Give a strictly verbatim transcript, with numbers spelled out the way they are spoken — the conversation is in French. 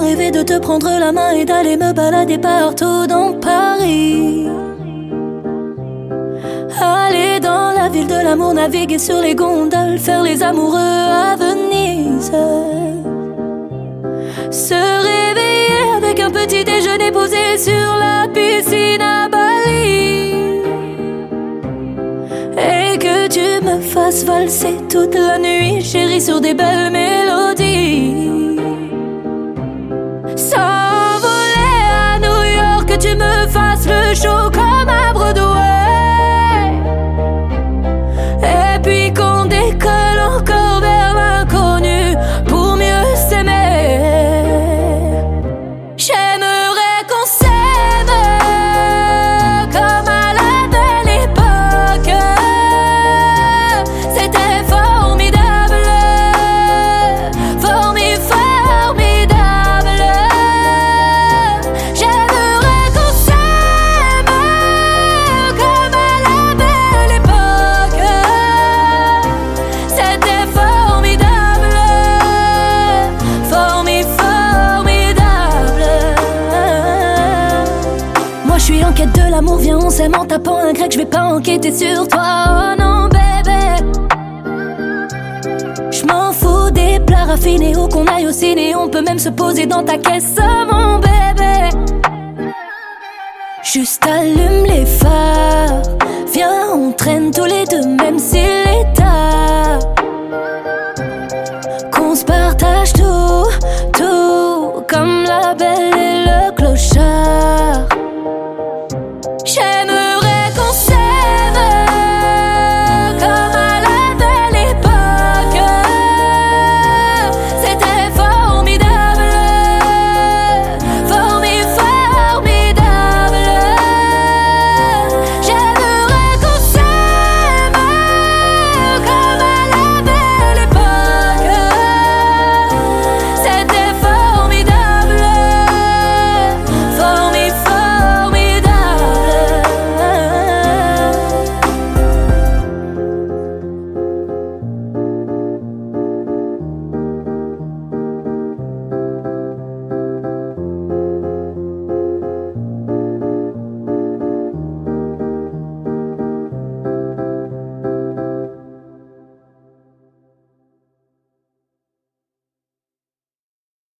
rêvé de te prendre la main et d'aller me balader partout dans Paris. Aller dans la ville de l'amour, naviguer sur les gondoles, faire les amoureux à Venise. Se réveiller avec un petit déjeuner posé sur la piscine à Bali. Et que tu me fasses valser toute la nuit, chérie, sur des belles mélodies. S'envoler à New York, que tu me fasses le show comme à Broadway. Et puis qu'on décolle encore vers l'inconnu pour mieux s'aimer. J'aimerais qu'on s'aime comme à la belle époque. C'était formidable, formi, formidable. J'aimerais qu'on s'aime comme à la belle époque. C'était formidable, formi, formidable. Moi je suis en quête de l'amour, viens on s'aime en tapant un grec. Je vais pas enquêter sur toi, oh non bébé. Je m'en fous des plats raffinés ou qu'on aille au ciné. On peut même se poser dans ta caisse, oh, mon bébé. Juste allume les phares, viens on traîne tous les deux même si